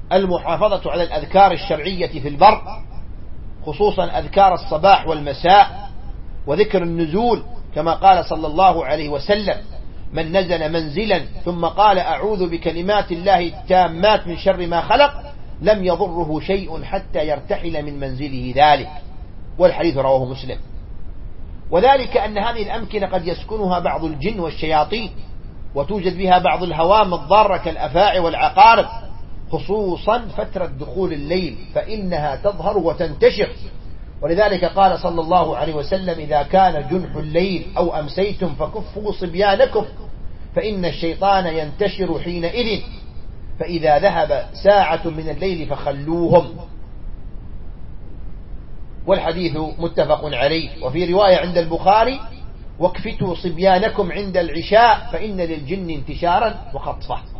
المحافظة على الأذكار الشرعية في البر، خصوصا أذكار الصباح والمساء، وذكر النزول كما قال صلى الله عليه وسلم: من نزل منزلا ثم قال أعوذ بكلمات الله التامات من شر ما خلق لم يضره شيء حتى يرتحل من منزله ذلك. والحديث رواه مسلم. وذلك أن هذه الأمكنة قد يسكنها بعض الجن والشياطين، وتوجد بها بعض الهوام الضارة كالأفاعي والعقارب، خصوصا فترة دخول الليل فإنها تظهر وتنتشر. ولذلك قال صلى الله عليه وسلم: إذا كان جنح الليل أو أمسيتم فكفوا صبيانكم فإن الشيطان ينتشر حينئذ، فإذا ذهب ساعة من الليل فخلوهم. والحديث متفق عليه. وفي رواية عند البخاري: واكفتوا صبيانكم عند العشاء فإن للجن انتشارا وخطفة.